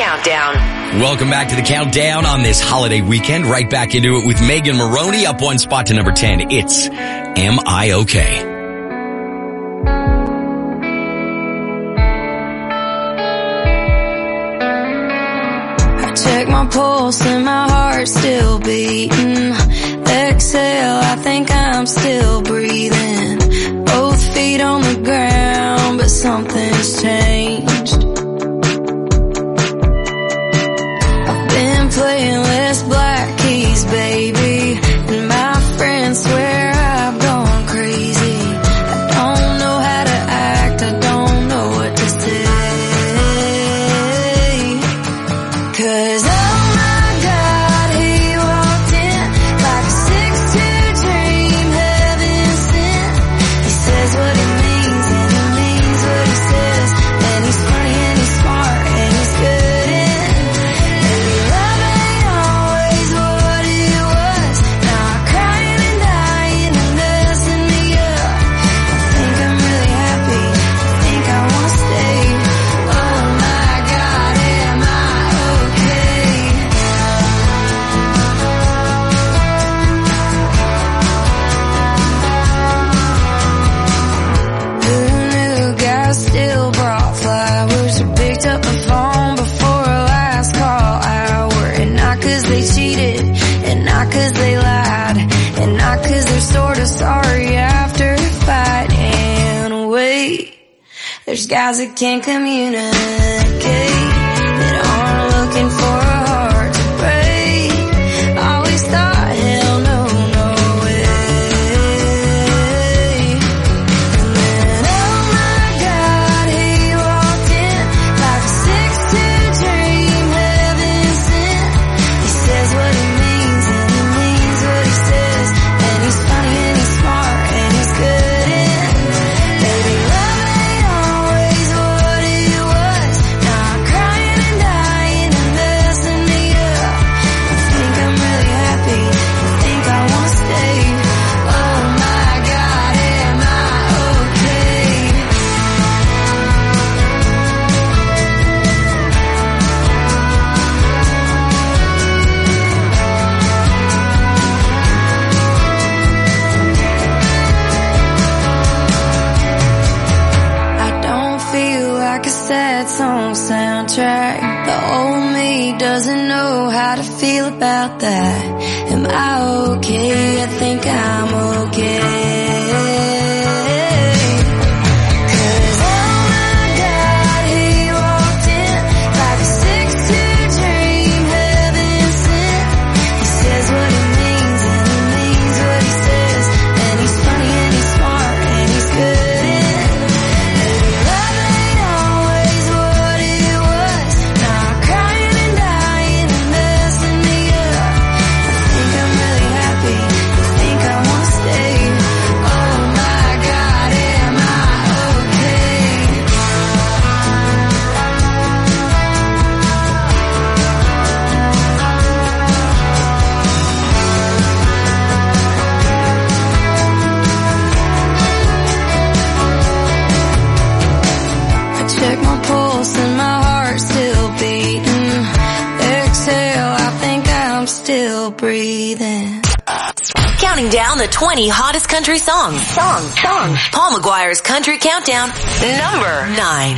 Countdown. Welcome back to the Countdown on this holiday weekend. Right back into it with Megan Maroney, up one spot to number 10. It's Am I Okay? I check my pulse and my heart's still beating. Exhale, I think I'm still breathing. Both feet on the ground, but something's changed. I've been playing less black keys, baby, and my friends swear I've gone crazy. I don't know how to act, I don't know what to say. 'Cause oh my God, he walked in like a 6'2" dream, heaven sent. He says what he means and he means what he says. And he's funny and he's smart and he's good in. Maybe love ain't always what it was. Now I'm crying and dying and messing me up. I think I'm really happy, I think I wanna stay. Oh my God, am I okay? Who knew guys still brought flowers or picked up the phone before a last call hour? And not 'cause they cheated, and not 'cause they lied, and not 'cause they're sorta sorry after a fight. And wait, there's guys that can't communicate, that aren't looking for a heart to break. Always thought, hell no, no way. And then, oh my God, he walked in like a 6'2" dream, heaven sent. He says what he means and he means what he says. And he's funny and he's smart and he's good in. Baby, love ain't always what it was. Now I'm crying and dying and messing me up. I think I'm really happy, I think I wanna stay. Oh my God, am I okay? I don't feel like a sad song soundtrack. The old me doesn't know how to feel about that. Am I okay? I think I'm okay. 'Cause oh my God, he walked in like a 6'2" dream, heaven sent. He says what he means and he means what he says. And he's funny and he's smart and he's good in. Maybe love ain't always what it was. Now I'm crying and dying and messing me up. I think I'm really happy, I think I wanna stay. Oh my God, am I okay? I check my pulse and my heart's still beating. Exhale, I think I'm still breathing. Counting down the 20 hottest country songs. Paul McGuire's Country Countdown, number 9.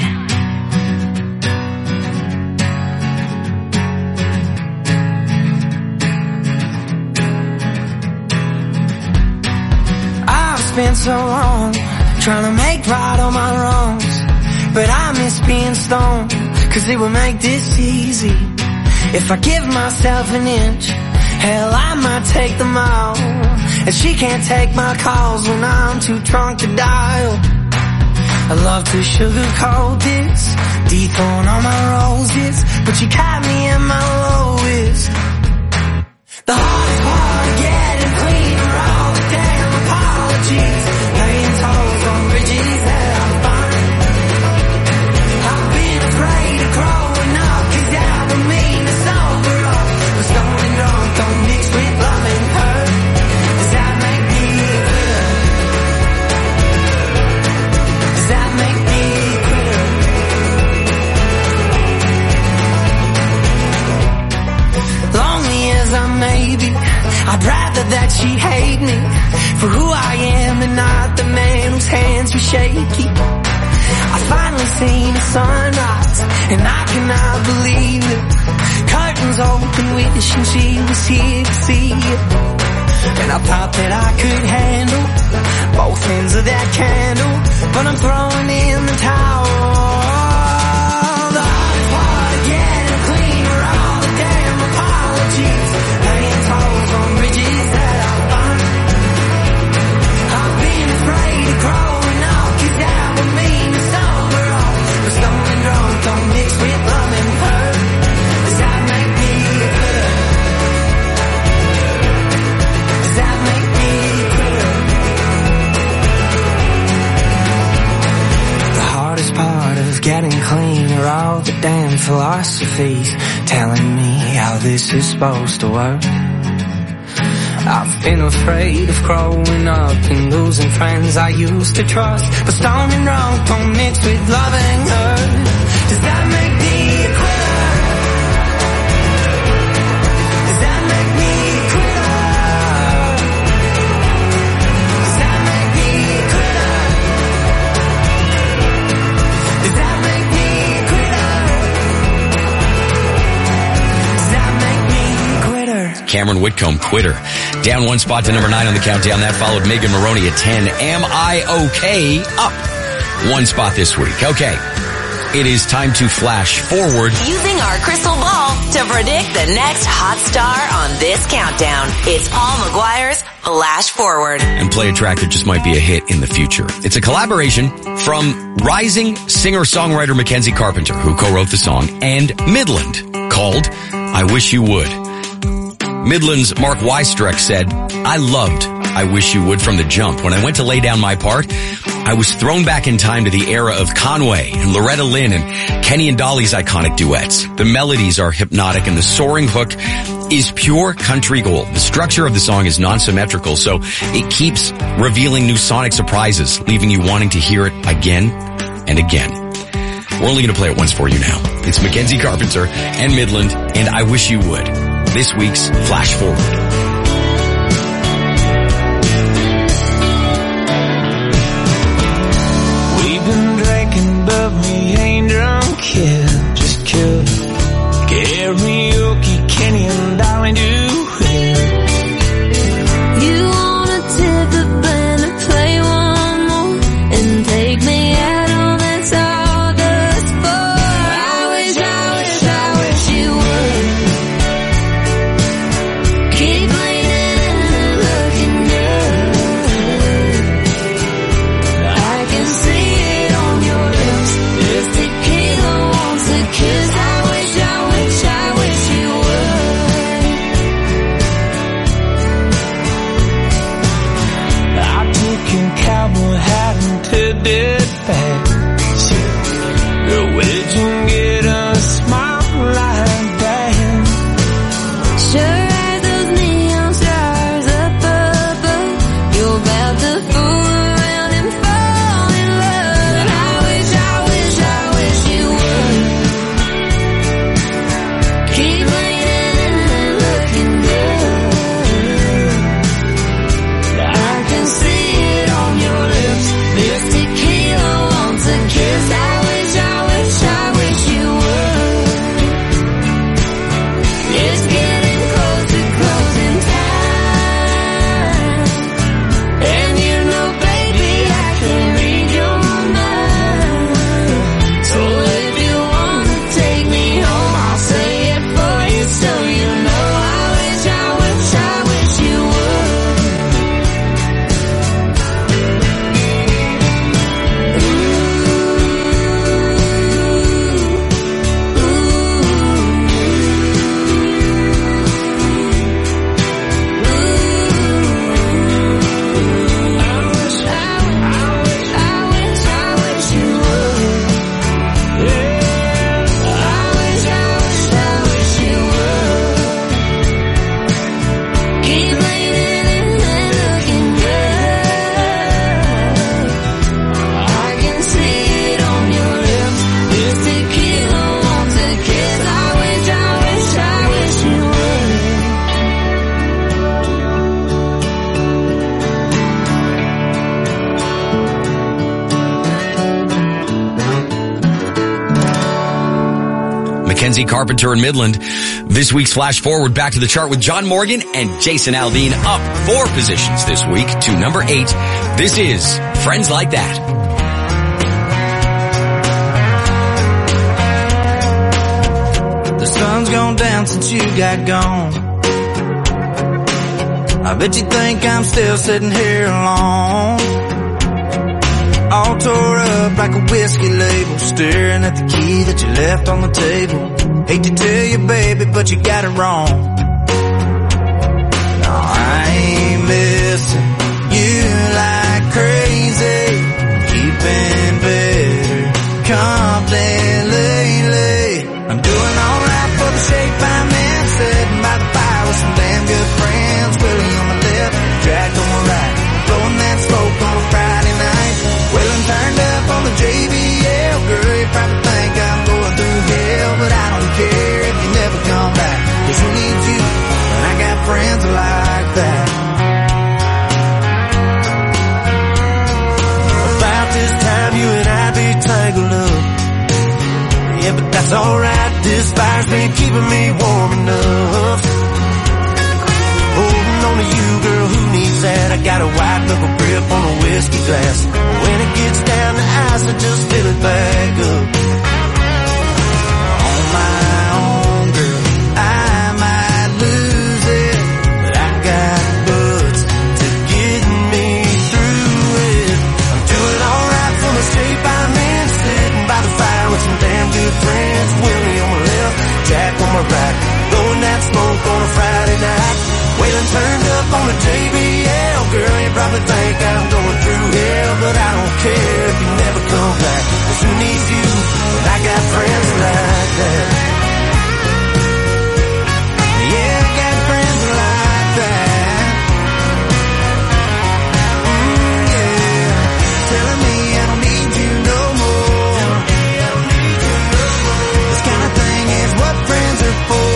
I've spent so long trying to make right all my wrongs, but I miss being stoned, 'cause it would make this easy. If I give myself an inch, hell, I might take them all. And she can't take my calls when I'm too drunk to dial. I love to sugarcoat this, dethrone all my roses, but you caught me in my lowest. The hardest part of getting clean are all the damn apologies, paying tolls on bridges that I'm fine. I've been afraid of growing up, 'cause that would mean to sober up. But stoned and drunk don't mix with love and hurt. Does that make me good? Does that make me quit? that she hate me for who I am and not the man whose hands were shaky. I finally seen the sunrise and I cannot believe it. Curtains open, wishing she was here to see it. And I thought that I could handle both ends of that candle, but I'm throwing in the towel. The hardest part of getting clean are all the damn apologies, laying tolls on bridges that I find. I've been afraid of growing up, 'cause that would mean to sober up. But stoned and drunk don't mix with love and hurt. Does that make me a quitter? Does that make me a quitter? The hardest part of getting clean are all the damn philosophies telling me how this is supposed to work. I've been afraid of growing up and losing friends I used to trust. But stoned and drunk don't mix with love and hurt. Does that make me a quitter? Does that make me a quitter? Does that make me a quitter? Does that make me a quitter? Does that make me a quitter? Cameron Whitcomb, Quitter. Down one spot to number 9 on the countdown. That followed Megan Moroney at 10. Am I okay? Up one spot this week. Okay. It is time to flash forward. Using our crystal ball to predict the next hot star on this countdown. It's Paul McGuire's Flash Forward. And play a track that just might be a hit in the future. It's a collaboration from rising singer-songwriter Mackenzie Carpenter, who co-wrote the song, and Midland, called I Wish You Would. Midland's Mark Weistreck said, I loved I Wish You Would from the jump. When I went to lay down my part, I was thrown back in time to the era of Conway and Loretta Lynn and Kenny and Dolly's iconic duets. The melodies are hypnotic and the soaring hook is pure country gold. The structure of the song is non-symmetrical, so it keeps revealing new sonic surprises, leaving you wanting to hear it again and again. We're only going to play it once for you now. It's Mackenzie Carpenter and Midland and I Wish You Would. This week's Flash Forward. We've been drinking, but we ain't drunk yet. Just killed karaoke, Kenny and Dolly do it. You wanna tip the band and play one more and take me out on this August 4. I wish you would keep Mackenzie Carpenter in Midland. This week's Flash Forward back to the chart with John Morgan and Jason Aldean up 4 positions this week to number 8. This is Friends Like That. The sun's gone down since you got gone. I bet you think I'm still sitting here alone, all tore up like a whiskey label, staring at the key that you left on the table. Hate to tell you, baby, but you got it wrong. No, I ain't missing you like crazy, keeping better company lately. I'm doing alright for the shape I'm in, sitting by the fire with some damn good friends. Willie on my left, Jack on my right, blowing that smoke on a Friday night. Wailing turned up on the JBL, girl, you probably think I'm going through hell, but I don't care if you never come back, 'cause who needs you when I got friends like that? About this time you and I be tangled up, yeah, but that's alright, this fire's been keeping me warm enough. Holding on to you, girl, who needs that? I got a white knuckle grip on a whiskey glass. When it gets down to ice, I just fill it back up. On my own, girl, I might lose it, but I got butts to get me through it. I'm doing alright for the shape I'm in, sitting by the fire with some damn good friends. Willie on my left, Jack on my right, blowing that smoke on a Friday night. Wailing turned up on the JBL, girl, you probably think I'm going through hell, but I don't care if you never come back, 'cause who needs you when I got friends like that? Yeah, I got friends like that. Yeah, telling me I don't need you no more. This kind of thing is what friends are for.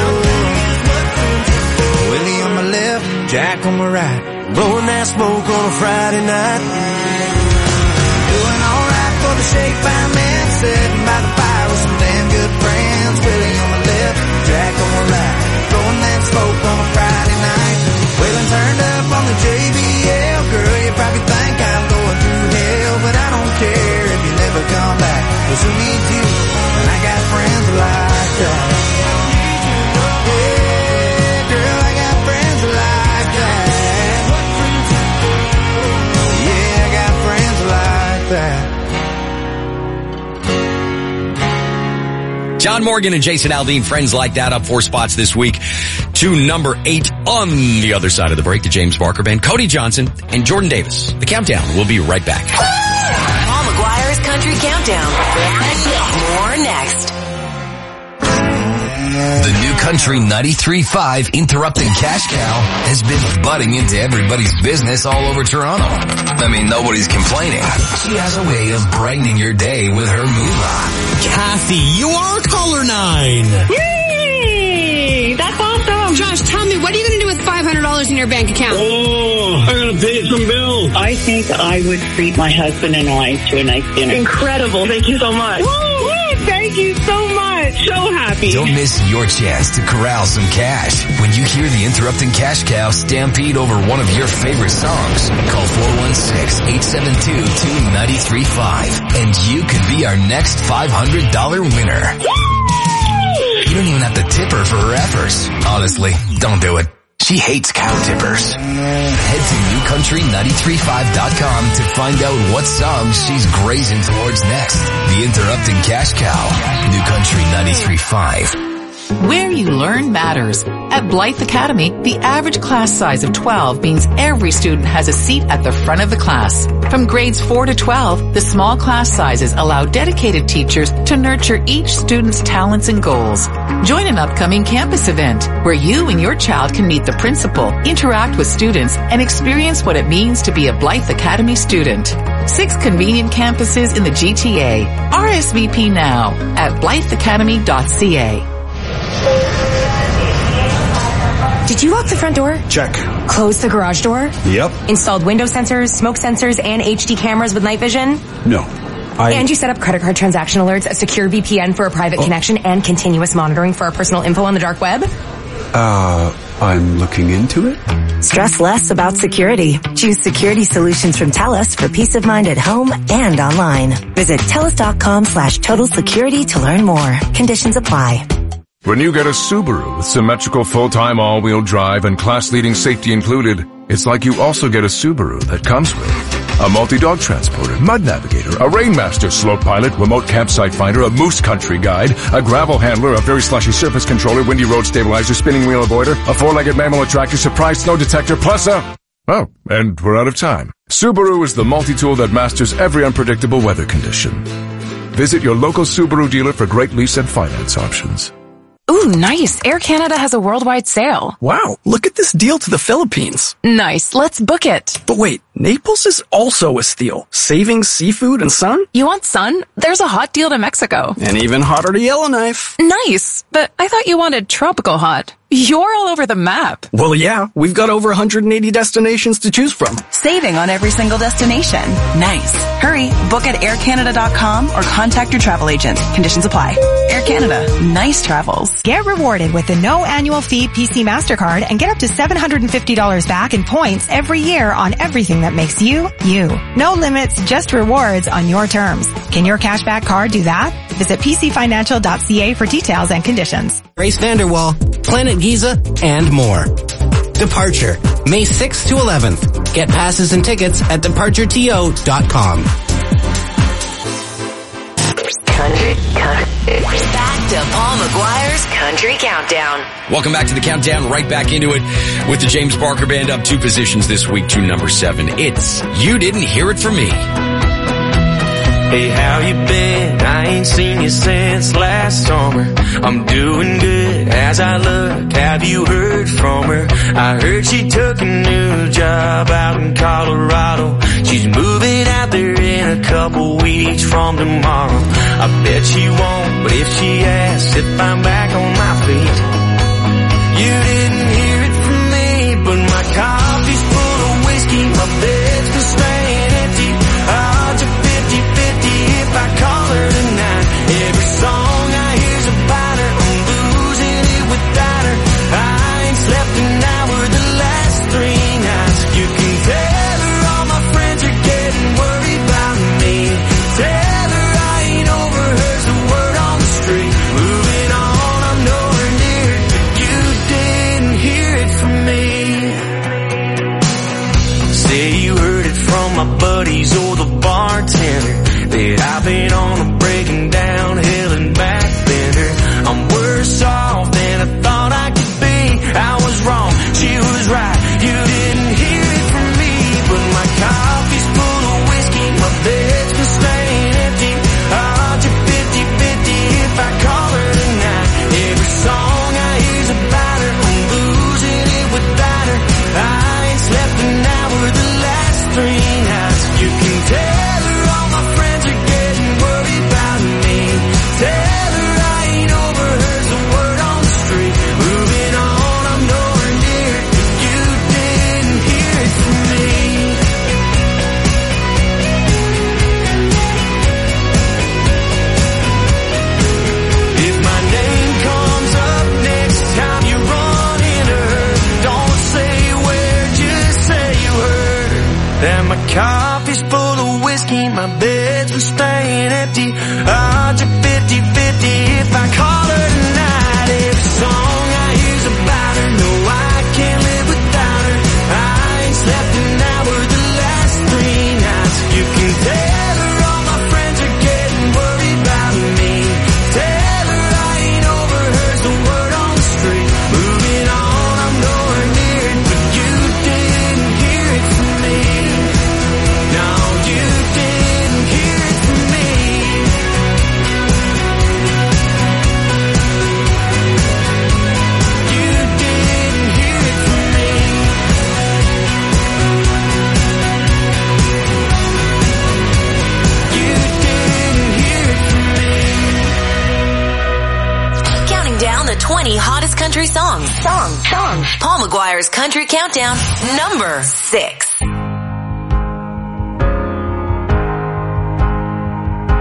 Willie on my left, Jack on my right, blowing that smoke on a Friday night. Doing alright for the shape I'm in, sitting by the fire with some damn good friends. Willie on my left, Jack on my right, blowing that smoke on a Friday night. Wailing turned up on the JBL, girl, you probably think I'm going through hell, but I don't care if you never come back, 'cause who needs you when I got friends like that? John Morgan and Jason Aldean, Friends Like That, up 4 spots this week to number 8. On the other side of the break, the James Barker Band, Cody Johnson and Jordan Davis. The Countdown. We'll be right back. Paul McGuire's Country Countdown. More next. The new Country 93.5 Interrupting Cash Cow has been butting into everybody's business all over Toronto. I mean, nobody's complaining. She has a way of brightening your day with her moolah. Kathy, you are caller 9. Yay! That's awesome. Josh, tell me, what are you going to do with $500 in your bank account? Oh, I gotta pay some bills. I think I would treat my husband and I to a nice dinner. Incredible. Thank you so much. Woo! Thank you so much. So happy. Don't miss your chance to corral some cash when you hear the Interrupting Cash Cow stampede over one of your favorite songs. Call 416-872-2935 and you could be our next $500 winner. You don't even have to tip her for her efforts. Honestly, don't do it. She hates cow tippers. Head to newcountry935.com to find out what songs she's grazing towards next. The Interrupting Cash Cow. New Country 93.5. Where you learn matters. At Blythe Academy, the average class size of 12 means every student has a seat at the front of the class. From grades 4 to 12, the small class sizes allow dedicated teachers to nurture each student's talents and goals. Join an upcoming campus event where you and your child can meet the principal, interact with students, and experience what it means to be a Blythe Academy student. 6 convenient campuses in the GTA. RSVP now at blytheacademy.ca. Did you lock the front door? Check. Close the garage door? Yep. Installed window sensors, smoke sensors, and HD cameras with night vision? No. And you set up credit card transaction alerts, a secure VPN for a private connection, and continuous monitoring for our personal info on the dark web? I'm looking into it. Stress less about security. Choose security solutions from TELUS for peace of mind at home and online. Visit TELUS.com/total security to learn more. Conditions apply. When you get a Subaru with symmetrical full-time all-wheel drive and class-leading safety included, it's like you also get a Subaru that comes with a multi-dog transporter, mud navigator, a Rainmaster slope pilot, remote campsite finder, a moose country guide, a gravel handler, a very slushy surface controller, windy road stabilizer, spinning wheel avoider, a four-legged mammal attractor, surprise snow detector, plus oh, and we're out of time. Subaru is the multi-tool that masters every unpredictable weather condition. Visit your local Subaru dealer for great lease and finance options. Ooh, nice. Air Canada has a worldwide sale. Wow, look at this deal to the Philippines. Nice, let's book it. But wait, Naples is also a steal. Savings, seafood, and sun? You want sun? There's a hot deal to Mexico. And even hotter to Yellowknife. Nice, but I thought you wanted tropical hot. You're all over the map. Well, yeah, we've got over 180 destinations to choose from. Saving on every single destination. Nice. Hurry, book at aircanada.com or contact your travel agent. Conditions apply. Air Canada. Nice travels. Get rewarded with the no annual fee PC MasterCard and get up to $750 back in points every year on everything that makes you, you. No limits, just rewards on your terms. Can your cashback card do that? Visit pcfinancial.ca for details and conditions. Grace Vanderwall, Planet Giza, and more. Departure, May 6th to 11th. Get passes and tickets at departureto.com. Back to Paul McGuire's Country Countdown. Welcome back to the countdown. Right back into it with the James Barker Band up 2 positions this week to number 7. It's You Didn't Hear It From Me. Hey, how you been? I ain't seen you since last summer. I'm doing good as I look. Have you heard from her? I heard she took a new job out in Colorado. She's moving out there in a couple weeks from tomorrow. I bet she won't, but if she asks if I'm back on my feet, you didn't hear it from me, but my coffee's full of whiskey, my bed's been staying empty. Odds are 50-50 if I call her tonight. Every song I hear's about her, I'm losing it without her. I ain't slept an hour the last 3 nights. You can tell her all my friends are getting worried about me. Tell her I ain't over her's the word on the street. Moving on, I'm nowhere near it, but you didn't hear it from me. Say you heard it from my buddies or the bartender that I've been on a breaking down hill and back bender. I'm worse off than I thought I could be. I was wrong, she was right. You didn't hear it from me, but my coffee's full of whiskey, my bed's been staying empty. Odds are 50-50 if I call her tonight. Every song I hear's about her, I'm losing it without her. I ain't slept an hour the last 3 nights. You can tell her all my friends are getting worried about me. Tell her I ain't over her's the word on the street. Moving on, I'm nowhere near it, but you didn't hear it from me. If my name comes up next time you run into her, don't say where, just say you heard that my coffee's full of whiskey, my bed's been staying empty. Odds are 50-50 if I call her tonight. Every song I hear's about her, no, I can't live without her. I ain't slept an hour the last 3 nights. You can tell her all my friends are getting worried about me. Tell her I ain't over her's the word on the street. Moving on, I'm nowhere near it, but you didn't hear it from me. No, you didn't hear it from me. You didn't hear it from me. You didn't hear it from me. Counting down the 20 hottest country songs. Paul McGuire's Country Countdown, number 6.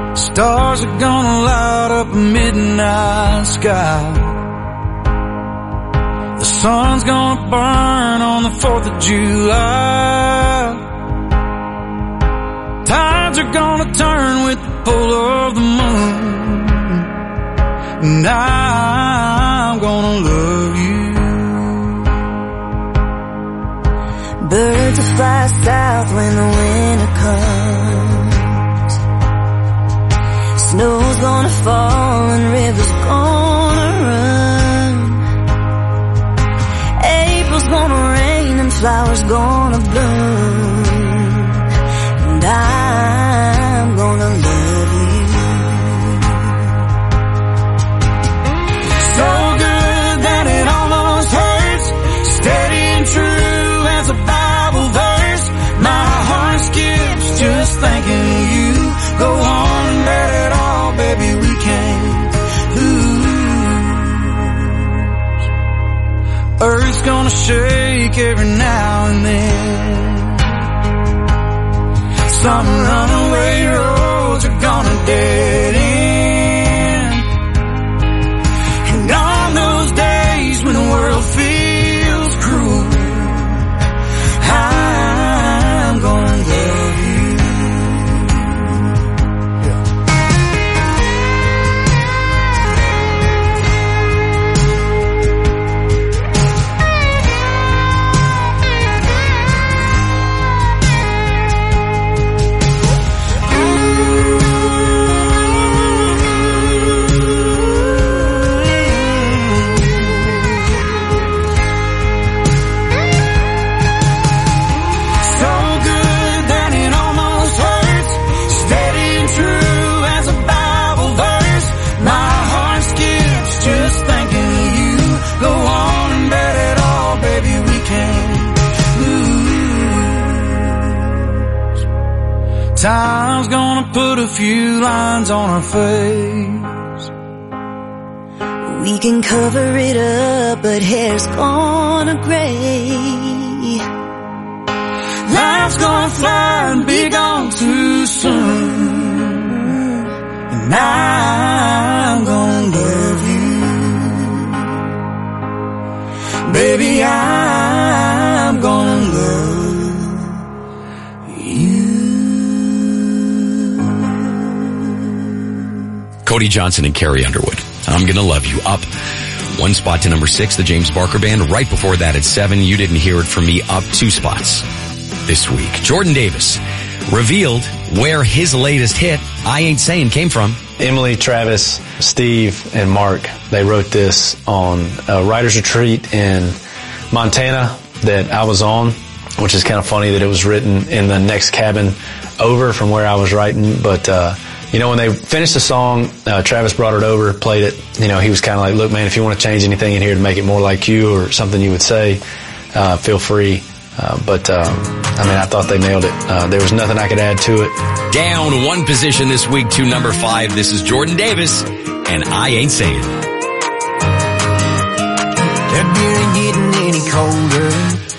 Stars are gonna light up a midnight sky. The sun's gonna burn on the 4th of July. Tides are gonna turn with the pull of the moon. And I'm gonna love you. Birds will fly south when the winter comes. Snow's gonna fall and rivers gonna run. April's gonna rain and flowers gonna bloom. And I'm gonna love you. So good that it almost hurts. Steady and true as a Bible verse. My heart skips just thinking of you. Go on and let it all, baby, we can't lose. Earth's gonna shake every now and then. Some runaway roads are gonna dead end. And on those days when the world feels cruel, I'm gonna love you. Time's gonna put a few lines on our face. We can cover it up, but hair's gonna gray. Life's gonna fly and be gone too soon. And I'm gonna love you. Baby, I'm gonna love you. Cody Johnson and Carrie Underwood. I'm Gonna Love You. Up one spot to number 6, the James Barker Band. Right before that at 7, You Didn't Hear It From Me. Up 2 spots this week. Jordan Davis revealed where his latest hit, I Ain't Saying, came from. Emily, Travis, Steve, and Mark, they wrote this on a writer's retreat in Montana that I was on, which is kind of funny that it was written in the next cabin over from where I was writing. But, when they finished the song, Travis brought it over, played it. He was kind of like, look, man, if you want to change anything in here to make it more like you or something you would say, feel free. I thought they nailed it. There was nothing I could add to it. Down one position this week to number 5. This is Jordan Davis and I Ain't Saying. That beer ain't getting any colder,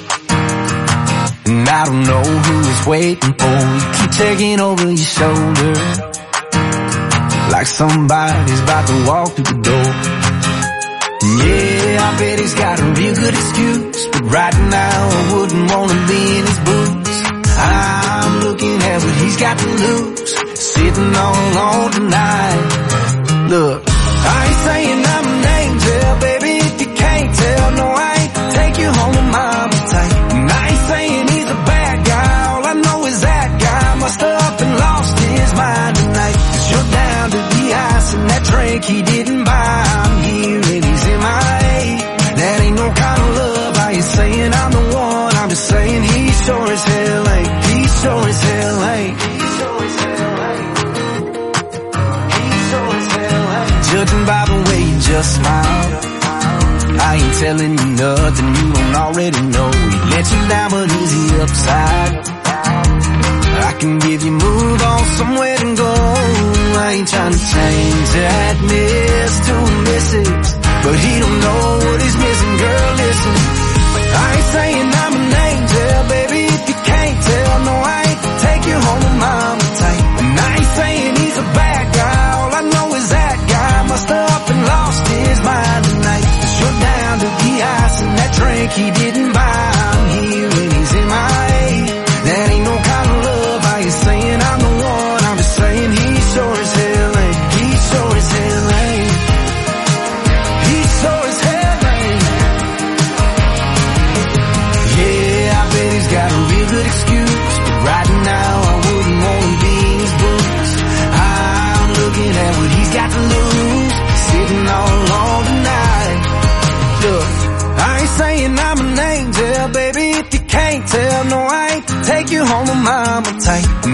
and I don't know who is waiting for. You keep taking over your shoulder, like somebody's about to walk through the door. Yeah, I bet he's got a real good excuse, but right now I wouldn't want to be in his boots. I'm looking at what he's got to lose, sitting all on tonight. Look, I ain't saying I'm an angel, baby, if you can't tell. No, I ain't take you home to mama tight. And I ain't saying he's a bad guy, all I know is that guy must have up and lost his mind tonight. 'Cause you're down to the ice and that drink he didn't buy. I'm here and he's in my A. That ain't no kind of love. I ain't saying I'm the one, I'm just saying he sure as hell ain't. He sure as hell ain't. Judging by the way you just smile, I ain't telling you nothing you don't already know. He let you down, but is he upside? I can give you move on somewhere to go. I ain't trying to change that miss to a missus, but he don't know what he's missing. Girl, listen, I ain't saying I'm an angel, baby, if you can't tell. No, I ain't take you home to mama tight. And I ain't saying he's a bad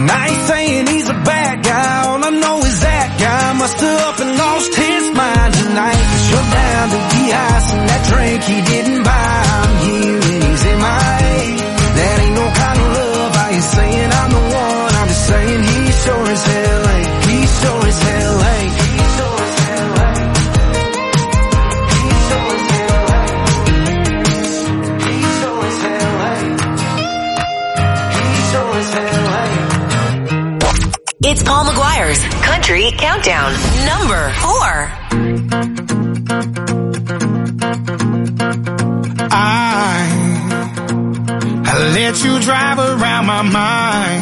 And I ain't saying he's a bad guy, all I know is that guy must have up and lost his mind tonight. 'Cause you're down to de-ice and that drink he didn't buy. I'm here and he's in my head. That ain't no kind of love. I ain't saying I'm the one, I'm just saying he sure as hell ain't. He sure as hell ain't. He sure as hell ain't. He sure as hell ain't. He sure as hell ain't. He sure as hell ain't. It's Paul McGuire's Country Countdown, number 4. I let you drive around my mind.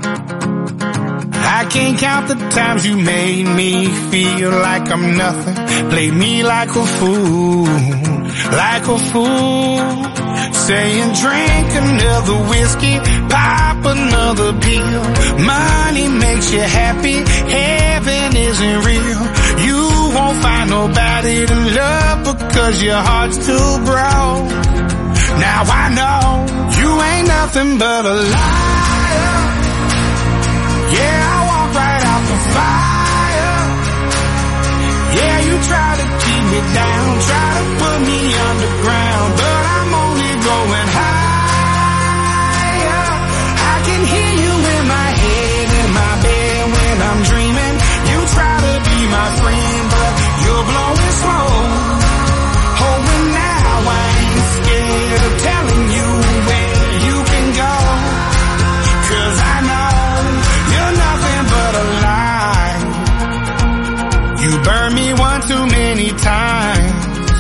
I can't count the times you made me feel like I'm nothing. Play me like a fool, like a fool. Saying drink another whiskey, pop another pill. Money makes you happy, heaven isn't real. You won't find nobody to love because your heart's too broke. Now I know you ain't nothing but a liar. Yeah, I walk right out the fire. Yeah, you try to keep me down, try to put me underground, but I'm only going higher. I can hear you in my head, in my bed when I'm dreaming. You try to be my friend, but you're blowing smoke. Oh, and now I ain't scared of telling you where you can go. 'Cause I know you're nothing but a lie. You burned me one too many times.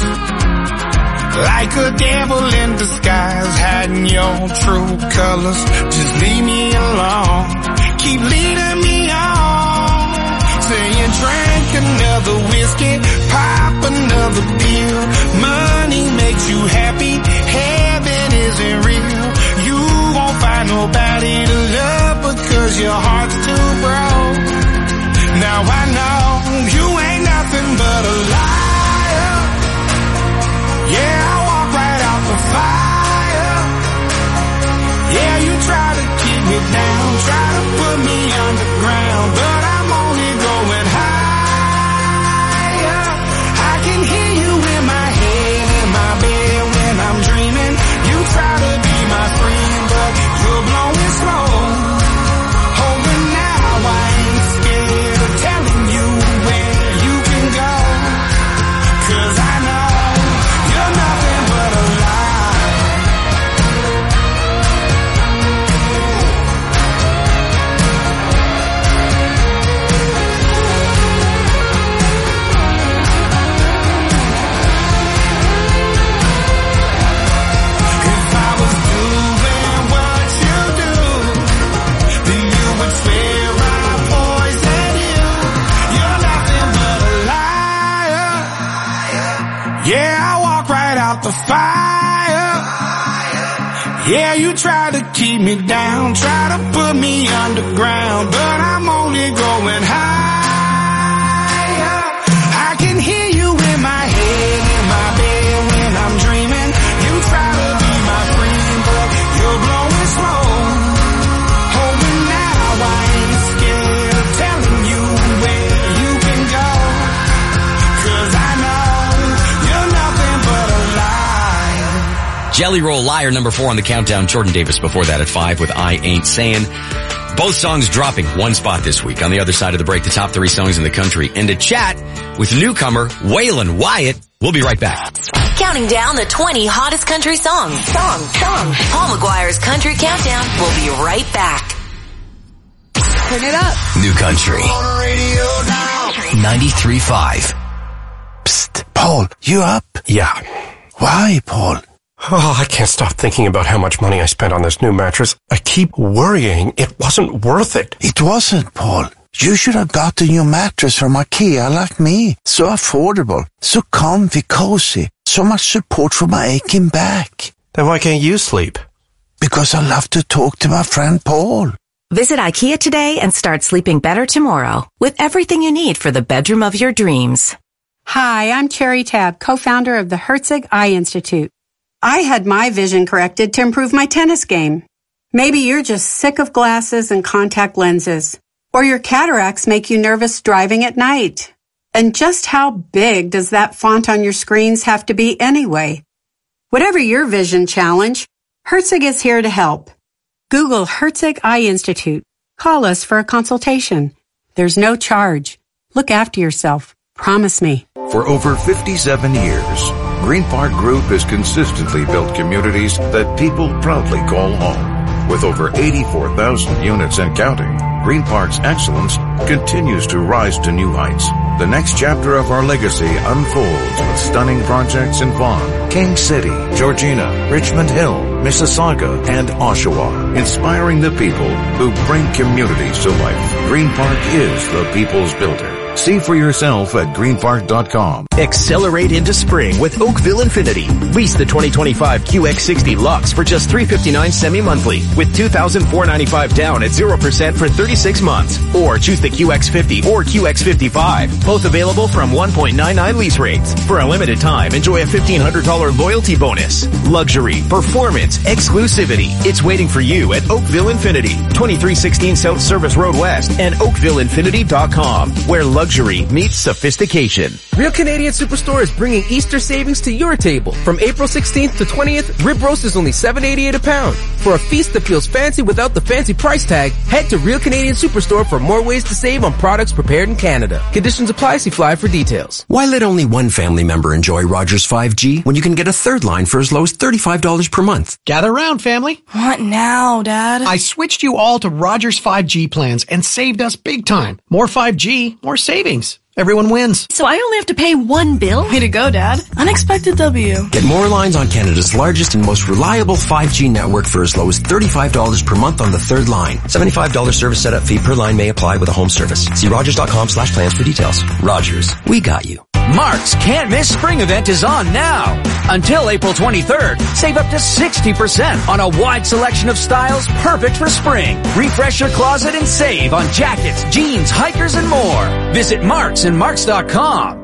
Like a devil in disguise, hiding your true colors. Just leave me alone. Keep leading me on. Saying drink another whiskey, pop another pill. Money makes you happy, heaven isn't real. You won't find nobody to love because your heart's too broke. Now I know you ain't nothing but a liar. Yeah, I walk right out the fire. Yeah, you try to keep me down, try to put me underground, but I'm only going higher. I can hear you in my head, in my bed when I'm dreaming. You try to be my friend, but you're blowing smoke. Oh, and now I ain't scared of telling you where you can go. 'Cause I know you're nothing but a lie. If I was doing what you do, then you would swear I poisoned you. You're nothing but a liar. Yeah, I walk right out the fire. Yeah, you try to keep me down, try to put me underground, but I'm only going higher. I can hear you in my head, in my bed when I'm dreaming. You try to be my friend, but you're blowing smoke. Oh, and now I ain't scared of telling you where you can go. 'Cause I know you're nothing but a lie. Jelly Roll Liar, number 4 on the countdown. Jordan Davis before that at 5 with I Ain't Sayin'. Both songs dropping one spot this week. On the other side of the break, the top 3 songs in the country. And to chat with newcomer Waylon Wyatt. We'll be right back. Counting down the 20 hottest country songs. Paul McGuire's Country Countdown. We'll be right back. Turn it up. New Country 93.5. Psst, Paul, you up? Yeah. Why, Paul? Oh, I can't stop thinking about how much money I spent on this new mattress. I keep worrying it wasn't worth it. It wasn't, Paul. You should have got a new mattress from IKEA like me. So affordable, so comfy, cozy, so much support for my aching back. Then why can't you sleep? Because I love to talk to my friend Paul. Visit IKEA today and start sleeping better tomorrow with everything you need for the bedroom of your dreams. Hi, I'm Cherry Tabb, co-founder of the Herzig Eye Institute. I had my vision corrected to improve my tennis game. Maybe you're just sick of glasses and contact lenses, or your cataracts make you nervous driving at night. And just how big does that font on your screens have to be anyway? Whatever your vision challenge, Herzig is here to help. Google Herzig Eye Institute. Call us for a consultation. There's no charge. Look after yourself. Promise me. For over 57 years, Green Park Group has consistently built communities that people proudly call home. With over 84,000 units and counting, Green Park's excellence continues to rise to new heights. The next chapter of our legacy unfolds with stunning projects in Vaughan, King City, Georgina, Richmond Hill, Mississauga, and Oshawa, inspiring the people who bring communities to life. Green Park is the people's builder. See for yourself at greenpark.com. Accelerate into spring with Oakville Infinity. Lease the 2025 QX60 Lux for just $359 semi-monthly with $2,495 down at 0% for 36 months. Or choose the QX50 or QX55. Both available from 1.99 lease rates. For a limited time, enjoy a $1,500 loyalty bonus. Luxury, performance, exclusivity. It's waiting for you at Oakville Infinity. 2316 South Service Road West and oakvilleinfinity.com, where luxury meets sophistication. Real Canadian Superstore is bringing Easter savings to your table. From April 16th to 20th, rib roast is only $7.88 a pound. For a feast that feels fancy without the fancy price tag, head to Real Canadian Superstore for more ways to save on products prepared in Canada. Conditions apply. See Fly for details. Why let only one family member enjoy Rogers 5G when you can get a third line for as low as $35 per month? Gather round, family. What now, Dad? I switched you all to Rogers 5G plans and saved us big time. More 5G, more savings. Everyone wins. So I only have to pay one bill? Way to go, Dad. Unexpected W. Get more lines on Canada's largest and most reliable 5G network for as low as $35 per month on the third line. $75 service setup fee per line may apply with a home service. See rogers.com/plans for details. Rogers, we got you. Mark's Can't Miss Spring event is on now. Until April 23rd, save up to 60% on a wide selection of styles perfect for spring. Refresh your closet and save on jackets, jeans, hikers, and more. Visit Mark's and Marks.com.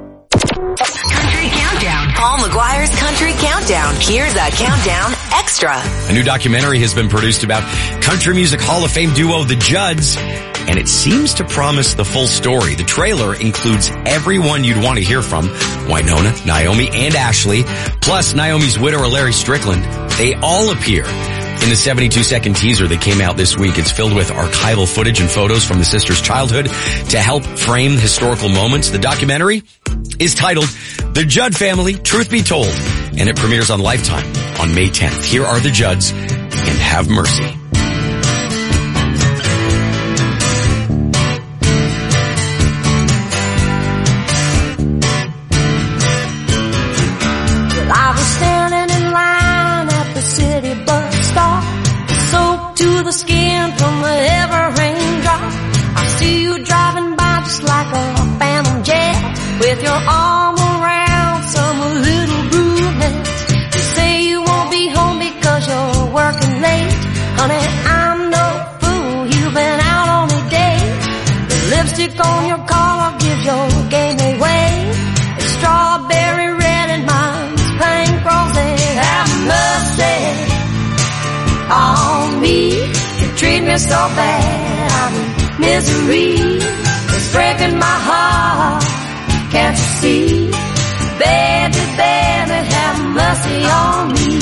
Country Countdown. Paul McGuire's Country Countdown. Here's a countdown extra. A new documentary has been produced about country music Hall of Fame duo The Judds, and it seems to promise the full story. The trailer includes everyone you'd want to hear from: Winona, Naomi, and Ashley, plus Naomi's widower Larry Strickland. They all appear in the 72-second teaser that came out this week. It's filled with archival footage and photos from the sisters' childhood to help frame historical moments. The documentary is titled The Judd Family, Truth Be Told, and it premieres on Lifetime on May 10th. Here are the Judds and Have Mercy. I was standing in line at the city bus stop, soaked to the skin from the ever raindrop. I see you driving by just like a phantom jet, with your arm around some little brunette. You say you won't be home because you're working late. Honey, I'm no fool, you've been out on a date. The lipstick on your collar gives your game away. It's strawberry red and mine's pink rosé. Have mercy on me. You treat me so bad, I'm in misery. It's breaking my heart, can't you see? Baby, baby, have mercy on me.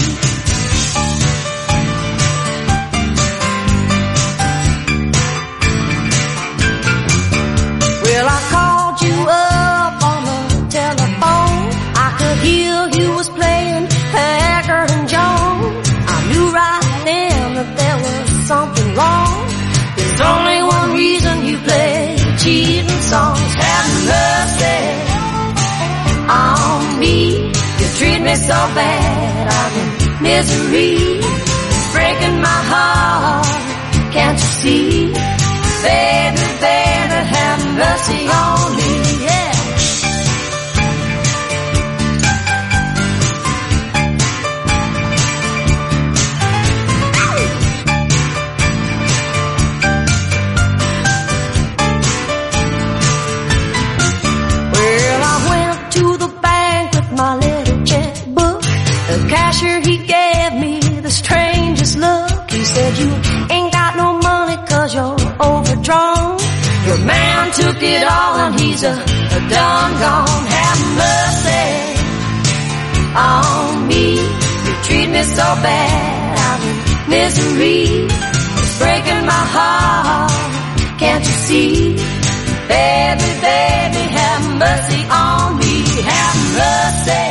Well, I called you up on the telephone. I could hear you was playing Haggard and Jones. I knew right then that there was something wrong. There's only one reason you play cheating songs. Have mercy on me. You treat me so bad, I'm in misery. It's breaking my heart, can't you see? Baby, baby, have mercy on me, yeah. Well, I went to the bank with my little checkbook. The cashier, he gave me the strangest look. He said you ain't got no money 'cause you're overdrawn. Your man took it all and he's a done gone. Have mercy on me. You treat me so bad. I'm in misery. It's breaking my heart. Can't you see? Baby, baby, have mercy on me. Have mercy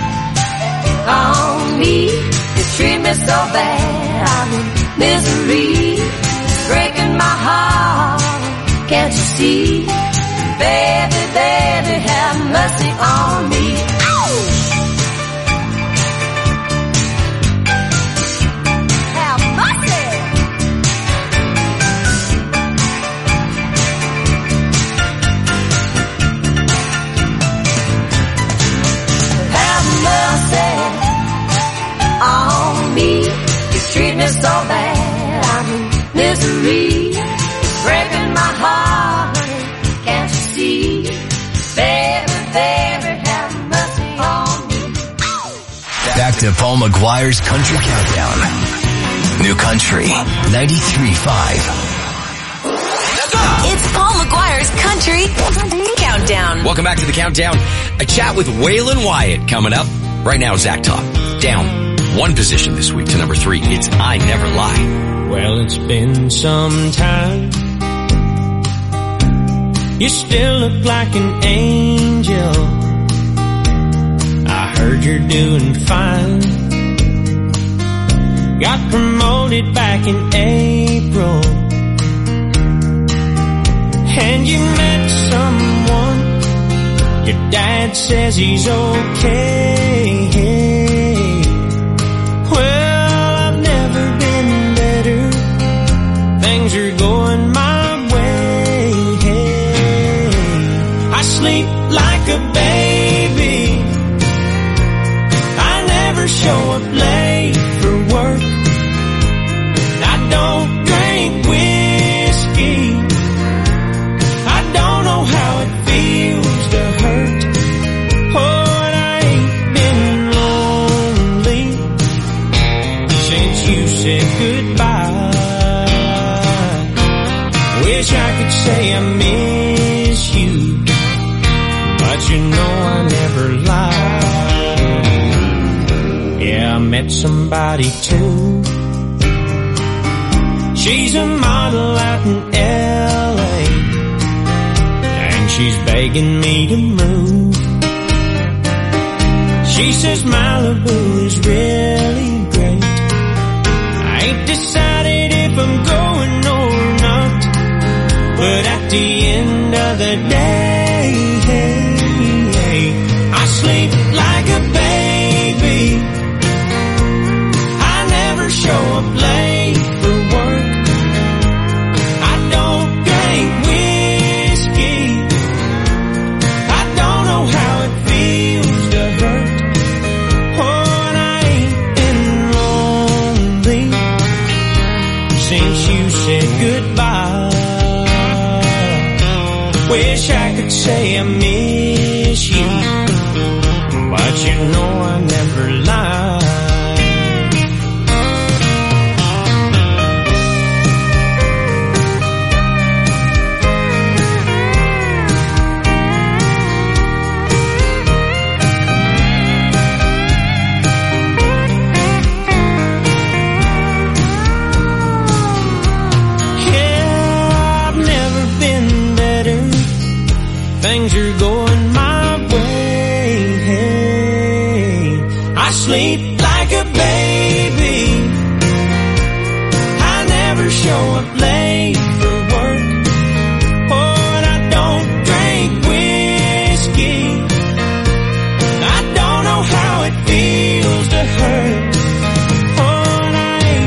on me. You treat me so bad. I'm in misery. It's breaking my heart. Can't you see? Baby, baby, have mercy on me. Ow! Have mercy. Have mercy on me. You treat me so bad. I'm in misery. Breaking my heart, can't you see? Baby, baby, have mercy on me. Back to Paul McGuire's Country Countdown. New Country 93.5. It's Paul McGuire's Country Countdown. Welcome back to the countdown. A chat with Waylon Wyatt coming up. Right now, Zach Top down one position this week to number 3. It's I Never Lie. Well, it's been some time. You still look like an angel. I heard you're doing fine. Got promoted back in April. And you met someone. Your dad says he's okay. Well, I've never been better. Things are going my way. I sleep like a baby. I never show up late for work. I don't drink whiskey. I don't know how it feels to hurt. Oh, and I ain't been lonely since you said goodbye. Wish I could say I miss you, but you know I never lie. Yeah, I met somebody too. She's a model out in LA, and she's begging me to move. She says Malibu is really great. I ain't decided if I'm going or not, but at the end of the day, I sleep like a baby. I never show up late for work. I don't drink whiskey. I don't know how it feels to hurt. Oh, and I ain't been lonely since you said goodbye. Wish I could say I miss you, but you know I never lie. Things are going my way. I sleep like a baby. I never show up late for work. Oh, and I don't drink whiskey. I don't know how it feels to hurt. Oh, and I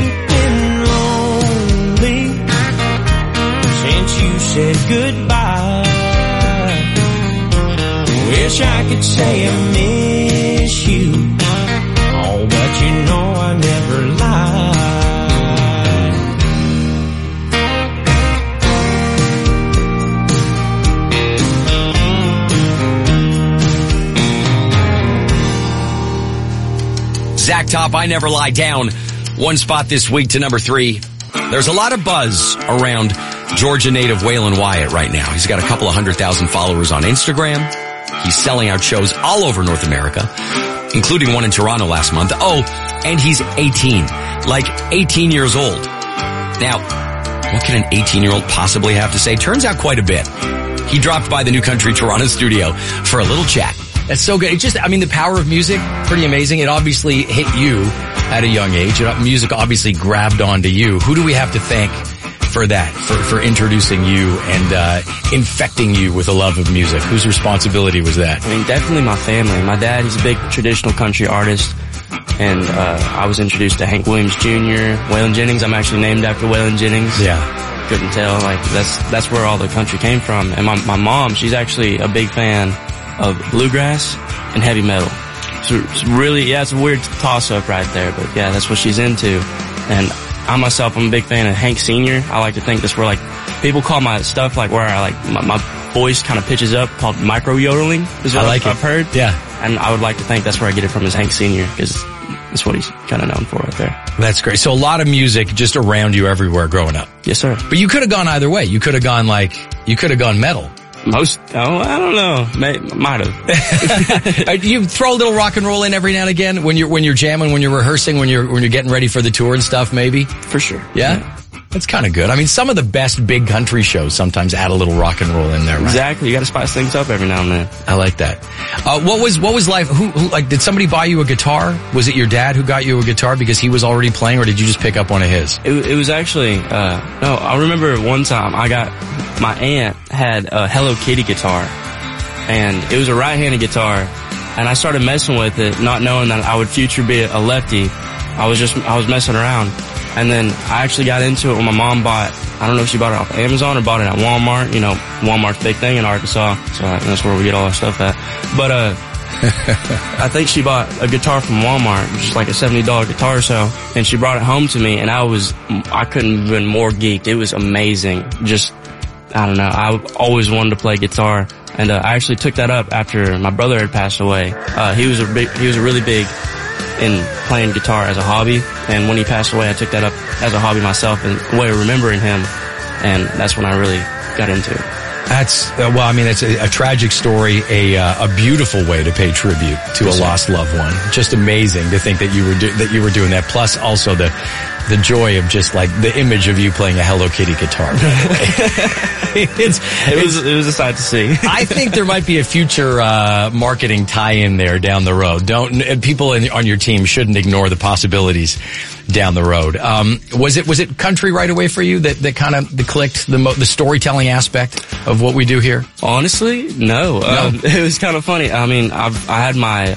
ain't been lonely since you said goodbye. Wish I could say I miss you, oh, but you know I never lie. Zach Top, I Never Lie Down. one spot this week to number 3. There's a lot of buzz around Georgia native Waylon Wyatt right now. He's got a couple of 100,000 followers on Instagram. He's selling out shows all over North America, including one in Toronto last month. Oh, and he's 18. Like 18 years old. Now, what can an 18-year-old possibly have to say? Turns out quite a bit. He dropped by the New Country Toronto studio for a little chat. That's so good. It just, I mean, the power of music, pretty amazing. It obviously hit you at a young age. Music obviously grabbed onto you. Who do we have to thank for that, for introducing you and infecting you with a love of music? Whose responsibility was that? I mean, definitely my family. My dad, he's a big traditional country artist. And I was introduced to Hank Williams Jr., Waylon Jennings. I'm actually named after Waylon Jennings. Yeah. Couldn't tell. Like, that's where all the country came from. And my mom, she's actually a big fan of bluegrass and heavy metal. So it's really, yeah, it's a weird toss-up right there. But yeah, that's what she's into. And I myself, I'm a big fan of Hank Sr. I like to think that's where, like, people call my stuff, like, where I, like, my voice kind of pitches up, called micro-yodeling. Is what I've heard. Yeah. And I would like to think that's where I get it from, is Hank Sr., because that's what he's kind of known for right there. That's great. So a lot of music just around you everywhere growing up. Yes, sir. But you could have gone either way. You could have gone metal. I don't know. Might have. You throw a little rock and roll in every now and again when you're jamming, when you're rehearsing, when you're getting ready for the tour and stuff, maybe? For sure. Yeah? That's kind of good. I mean, some of the best big country shows sometimes add a little rock and roll in there, right? Exactly. You got to spice things up every now and then. I like that. What was life? Who like, did somebody buy you a guitar? Was it your dad who got you a guitar because he was already playing, or did you just pick up one of his? It was actually, no, I remember one time my aunt had a Hello Kitty guitar, and it was a right-handed guitar, and I started messing with it, not knowing that I would future be a lefty. I was messing around. And then I actually got into it when my mom bought, I don't know if she bought it off Amazon or bought it at Walmart. You know, Walmart's a big thing in Arkansas, so that's where we get all our stuff at. But, I think she bought a guitar from Walmart, which is like a $70 guitar or so, and she brought it home to me, and I couldn't have been more geeked. It was amazing. Just, I don't know, I always wanted to play guitar, and I actually took that up after my brother had passed away. He was really big in playing guitar as a hobby, and when he passed away, I took that up as a hobby myself and a way of remembering him, and that's when I really got into it. That's, well, I mean, it's a tragic story, a beautiful way to pay tribute to a lost loved one. Just amazing to think that you were doing that. Plus also the joy of just like the image of you playing a Hello Kitty guitar. By the way. It was a sight to see. I think there might be a future marketing tie-in there down the road. People on your team shouldn't ignore the possibilities down the road. Was it country right away for you that kind of clicked the storytelling aspect of what we do here? Honestly, no. It was kind of funny. I mean, I had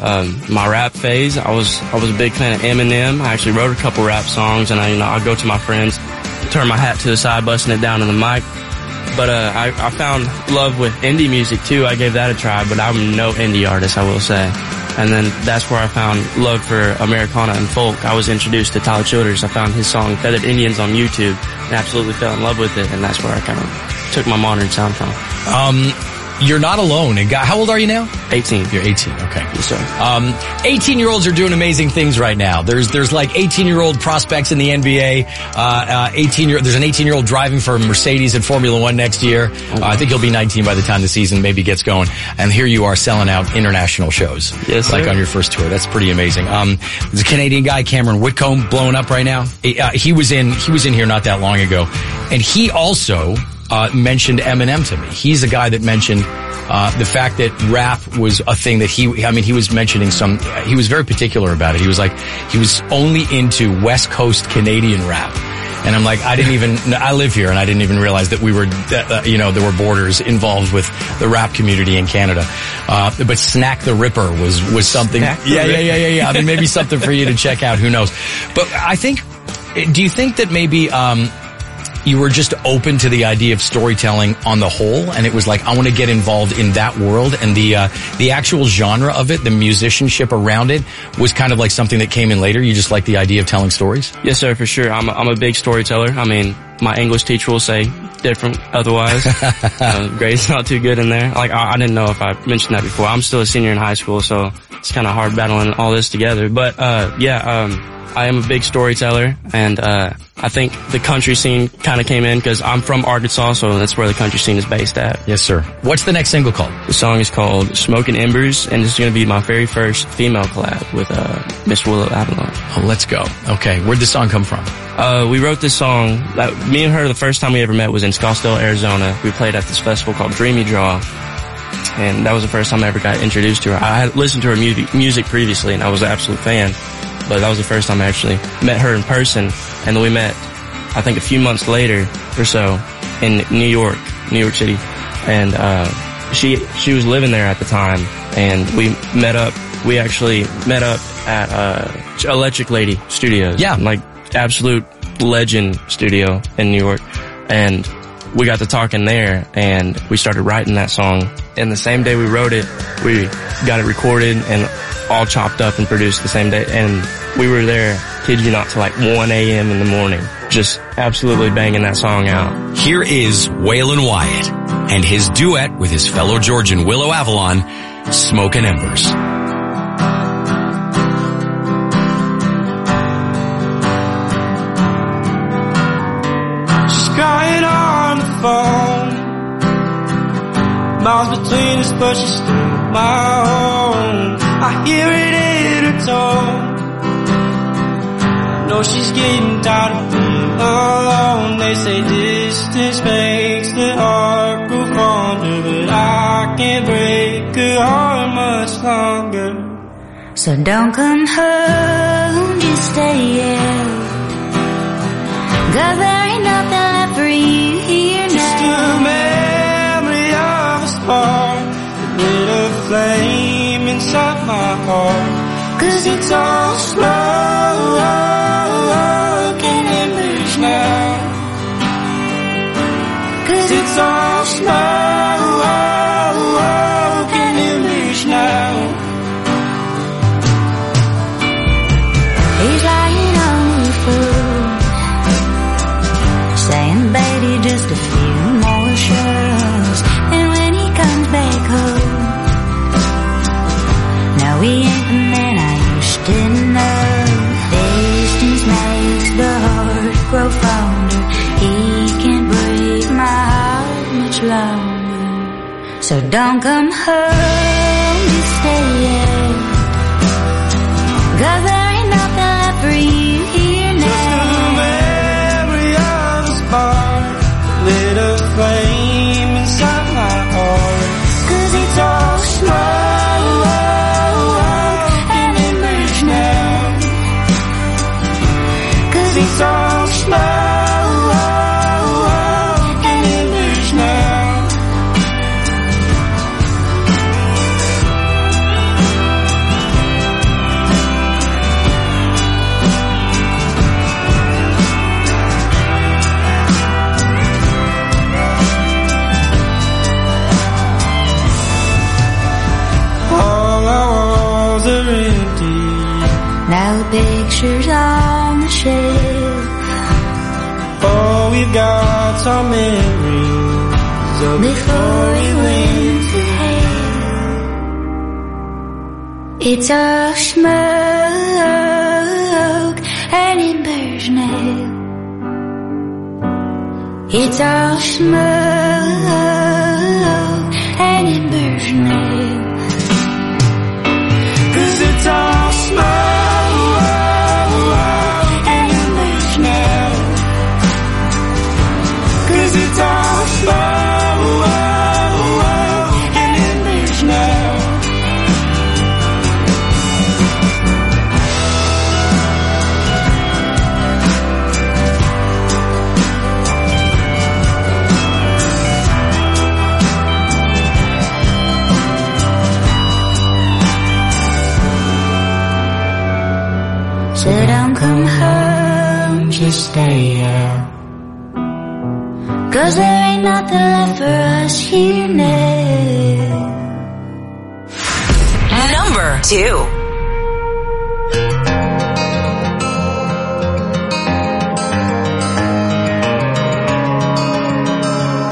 my rap phase. I was a big fan of Eminem. I actually wrote a couple rap songs, and I'd go to my friends, turn my hat to the side, busting it down to the mic. But I found love with indie music too. I gave that a try, but I'm no indie artist, I will say. And then that's where I found love for Americana and folk. I was introduced to Tyler Childers. I found his song Feathered Indians on YouTube and absolutely fell in love with it, and that's where I kind of took my modern sound from. You're not alone. How old are you now? 18. You're 18. Okay. Yes, sir. 18-year-olds are doing amazing things right now. There's like 18-year-old prospects in the NBA. There's an 18-year-old driving for Mercedes in Formula One next year. I think he'll be 19 by the time the season maybe gets going. And here you are selling out international shows. Yes, sir. Like on your first tour. That's pretty amazing. There's a Canadian guy, Cameron Whitcomb, blowing up right now. He was in here not that long ago. And he also mentioned Eminem to me. He's a guy that mentioned the fact that rap was a thing that he was mentioning he was very particular about it. He was like, he was only into West Coast Canadian rap. And I'm like, I live here and I didn't even realize that we were, there were borders involved with the rap community in Canada. But Snack the Ripper was something. Yeah. I mean, maybe something for you to check out. Who knows? But I think, do you think that maybe, you were just open to the idea of storytelling on the whole, and it was like, I want to get involved in that world, and the actual genre of it, the musicianship around it, was kind of like something that came in later? You just like the idea of telling stories? Yes, sir, for sure. I'm a big storyteller. I mean, my English teacher will say different otherwise. Grade's not too good in there. Like, I didn't know if I mentioned that before. I'm still a senior in high school, so it's kind of hard battling all this together. But, I am a big storyteller, and I think the country scene kind of came in because I'm from Arkansas, so that's where the country scene is based at. Yes, sir. What's the next single called? The song is called Smoking Embers, and this is going to be my very first female collab with Miss Willow Avalon. Oh, let's go. Okay, where'd this song come from? We wrote this song, me and her, the first time we ever met was in Scottsdale, Arizona. We played at this festival called Dreamy Draw, and that was the first time I ever got introduced to her. I had listened to her music previously, and I was an absolute fan, but that was the first time I actually met her in person, and then we met, I think, a few months later or so in New York City, and she was living there at the time, and we met up. We actually met up at Electric Lady Studios. Yeah. Like, absolute legend studio in New York, and we got to talking there, and we started writing that song. And the same day we wrote it, we got it recorded and all chopped up and produced the same day. And we were there, kid you not, till like 1 a.m. in the morning, just absolutely banging that song out. Here is Waylon Wyatt and his duet with his fellow Georgian Willow Avalon, Smokin' Embers. She's crying on the phone, miles between us, but she's still my own. I hear it in her tone, I know she's getting tired of being alone. They say distance makes the heart grow fonder, but I can't break her heart much longer. So don't come home, just stay out, 'cause there ain't nothing left for you here now. Just a memory of a spark that lit a flame inside my heart. 'Cause it's all smoke and embers now. 'Cause it's all smoke and embers now. He's lying on the floor, saying, baby, just a few more shows. And when he comes back home, now we ain't the man I used to know. Distance makes the heart grow fonder. He can't break my heart much longer. So don't come home, just stay out, 'cause there ain't nothing left for you here now. Just a memory of a spark that lit a flame inside my heart. 'Cause it's all smoke and embers now. 'Cause it's all smoke and embers now. All our walls are empty. No pictures on the shelf. All we've got's our memories of Before we went to hell. It's all smoke and embers now. It's all smoke and embers now. 'Cause it's all smoke and embers now. 'Cause it's all smoke and embers now. So don't come home, just stay out, 'cause there ain't nothing left for us here now. Number 2.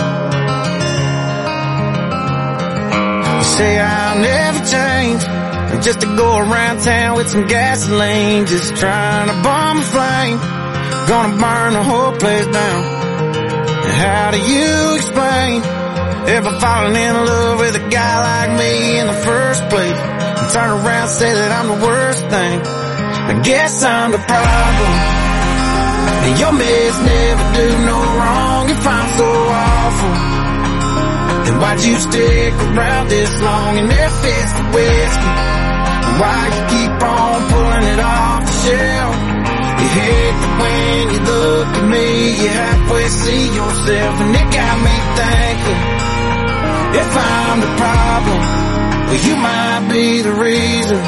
Say I'll never change, just to go around town with some gasoline, just trying to bomb a flame. Gonna burn the whole place down. How do you explain ever falling in love with a guy like me in the first place, and turn around and say that I'm the worst thing? I guess I'm the problem, and your mess never do no wrong. If I'm so awful, then why'd you stick around this long? And if it's the whiskey, why you keep on pulling it off the shelf? You hate that when you look at me, you halfway see yourself, and it got me thinking, if I'm the problem, well, you might be the reason.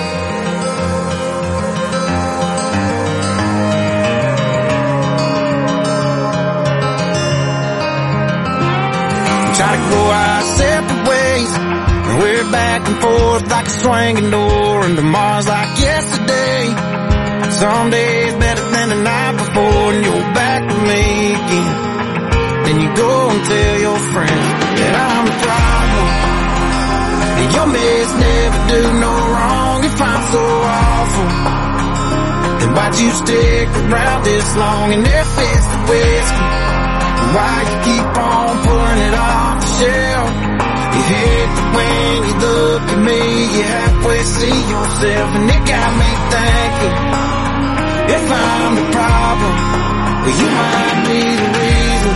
Try to go our separate ways, and we're back and forth like a swinging door, and tomorrow's like yesterday. Some days better than the night before, and you're back with me again. Then you go and tell your friends that I'm the problem, and your mess never do no wrong. If I'm so awful, then why'd you stick around this long? And if it's the whiskey, why you keep on pulling it off the shelf? You hate that when you look at me, you halfway see yourself, and it got me thinking, if I'm the problem, well, you might be the reason.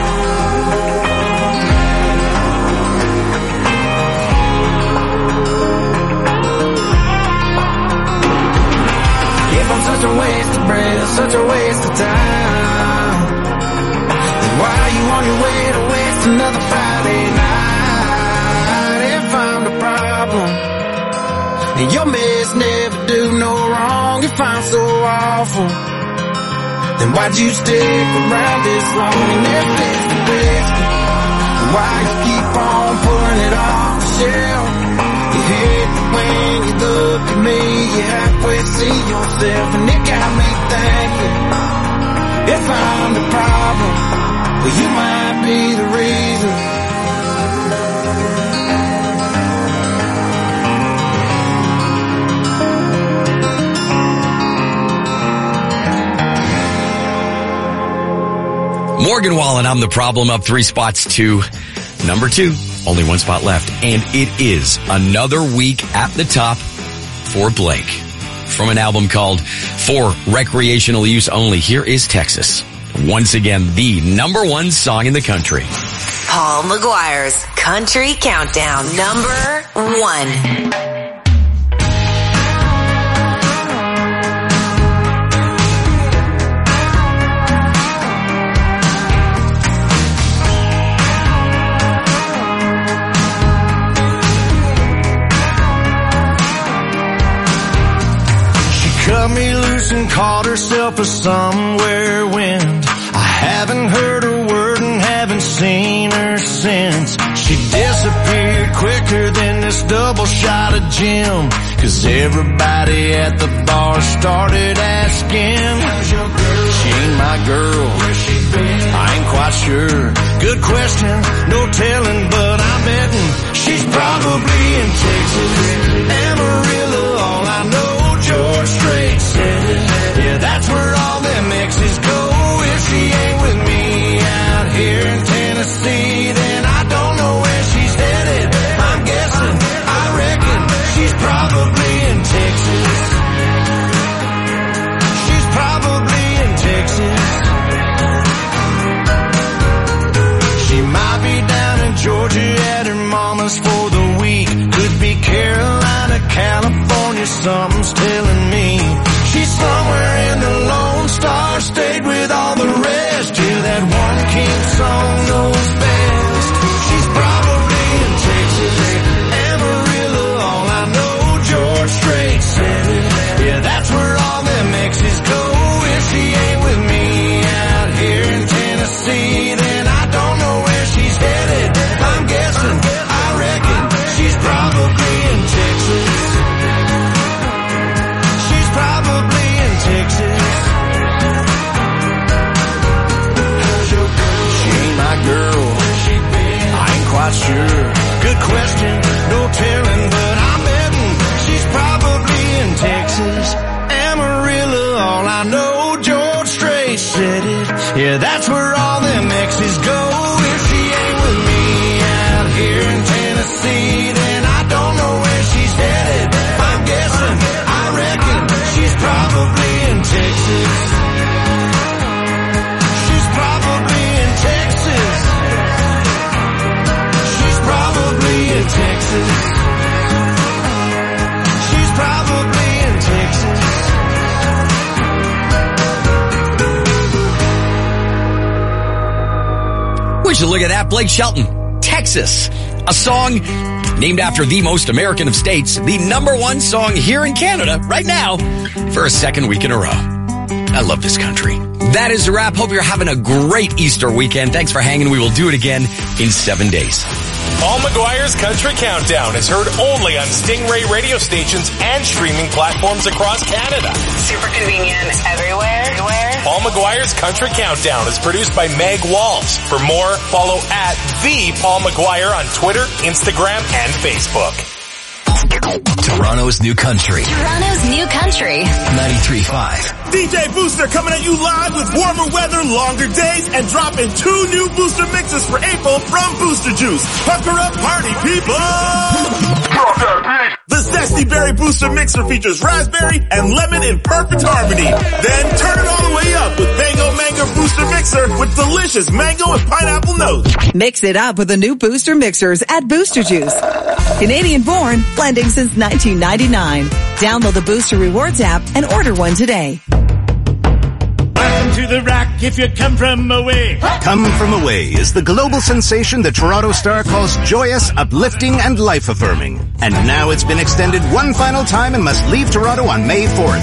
If I'm such a waste of breath, such a waste of time, then why are you on your way to waste another Friday night? If I'm the problem, and your mess never do no wrong. If I'm so awful, then why'd you stick around this long? And if it's the whiskey, why you keep on pulling it off the shelf? You hate that when you look at me, you halfway see yourself, and it got me thinking, if I'm the problem, well, you might be the reason. Morgan Wallen, I'm the problem, up 3 spots to number 2. Only 1 spot left. And it is another week at the top for Blake. From an album called For Recreational Use Only, here is Texas. Once again, the number 1 song in the country. Paul McGuire's Country Countdown, number 1. Cut me loose and called herself a somewhere wind. I haven't heard a word and haven't seen her since. She disappeared quicker than this double shot of gin, 'cause everybody at the bar started asking, how's your girl? She ain't my girl. Where's she been? I ain't quite sure. Good question, no telling, but I'm betting she's probably in Texas, Amarillo, all I know. George Strait said it. Yeah, that's where all them exes go. If she ain't with me out here in Tennessee, then I don't know where she's headed. I'm guessing, I reckon she's probably in Texas. She's probably in Texas. She might be down in Georgia at her mama's for the week. Could be Carolina, California, something's telling me. She's somewhere in the Lone Star State with all the rest. Yeah, that one king song knows best. She's probably in Texas, Amarillo, all I know. George Strait said it. Yeah, that's where all them exes go. If she ain't with me out here in Tennessee, then I don't know where she's headed. I'm guessing, I reckon she's probably in Texas. Probably in Texas. How's your girl? She ain't my girl. Where's she been? I ain't quite sure. Good question, no telling, but I'm betting she's probably Yeah, that's where all them exes go. If she ain't with me out here in Tennessee, then I don't know where she's headed. I'm guessing, I reckon she's probably in Texas. She's probably in Texas. She's probably in Texas. She's probably in Texas. Would you look at that, Blake Shelton, Texas, a song named after the most American of states, the #1 song here in Canada right now for a second week in a row. I love this country. That is a wrap. Hope you're having a great Easter weekend. Thanks for hanging. We will do it again in 7 days. Paul McGuire's Country Countdown is heard only on Stingray radio stations and streaming platforms across Canada. Super convenient everywhere. Paul McGuire's Country Countdown is produced by Meg Walls. For more, follow at the Paul McGuire on Twitter, Instagram, and Facebook. Toronto's New Country. Toronto's New Country. 93.5. DJ Booster coming at you live with warmer weather, longer days, and dropping 2 new booster mixes for April from Booster Juice. Pucker up, party people! The Zesty Berry Booster Mixer features raspberry and lemon in perfect harmony. Then turn it all the way up with Bango Mango Booster Mixer with delicious mango and pineapple notes. Mix it up with the new Booster Mixers at Booster Juice. Canadian born, blending since 1999. Download the Booster Rewards app and order one today. Welcome to the Rock if you come from away. Come From Away is the global sensation the Toronto Star calls joyous, uplifting, and life-affirming. And now it's been extended one final time and must leave Toronto on May 4th.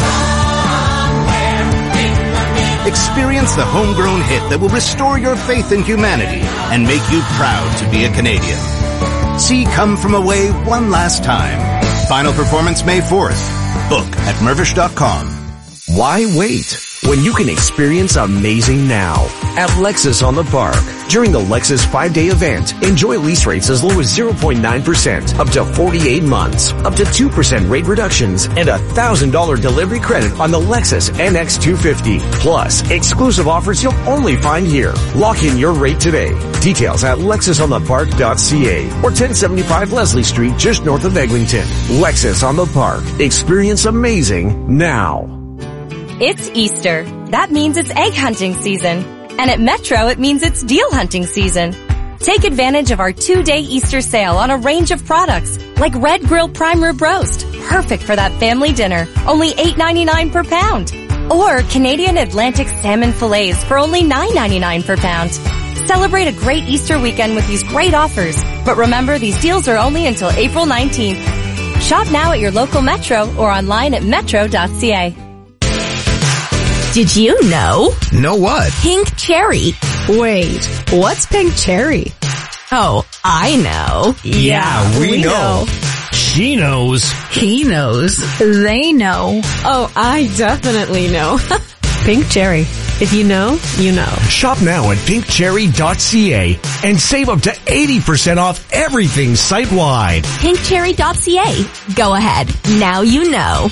Experience the homegrown hit that will restore your faith in humanity and make you proud to be a Canadian. See Come From Away one last time. Final performance May 4th. Book at Mervish.com. Why wait when you can experience amazing now at Lexus on the Park? During the Lexus 5-day event, enjoy lease rates as low as 0.9% up to 48 months, up to 2% rate reductions, and $1,000 delivery credit on the Lexus NX 250. Plus, exclusive offers you'll only find here. Lock in your rate today. Details at lexusonthepark.ca or 1075 Leslie Street just north of Eglinton. Lexus on the Park. Experience amazing now. It's Easter. That means it's egg hunting season. And at Metro, it means it's deal hunting season. Take advantage of our 2-day Easter sale on a range of products, like Red Grill Prime Rib Roast, perfect for that family dinner, only $8.99 per pound. Or Canadian Atlantic Salmon Fillets for only $9.99 per pound. Celebrate a great Easter weekend with these great offers. But remember, these deals are only until April 19th. Shop now at your local Metro or online at metro.ca. Did you know? Know what? Pink cherry. Wait, what's pink cherry? Oh, I know. Yeah, we know. She knows. He knows. They know. Oh, I definitely know. Pink cherry. If you know, you know. Shop now at pinkcherry.ca and save up to 80% off everything site-wide. Pinkcherry.ca. Go ahead. Now you know.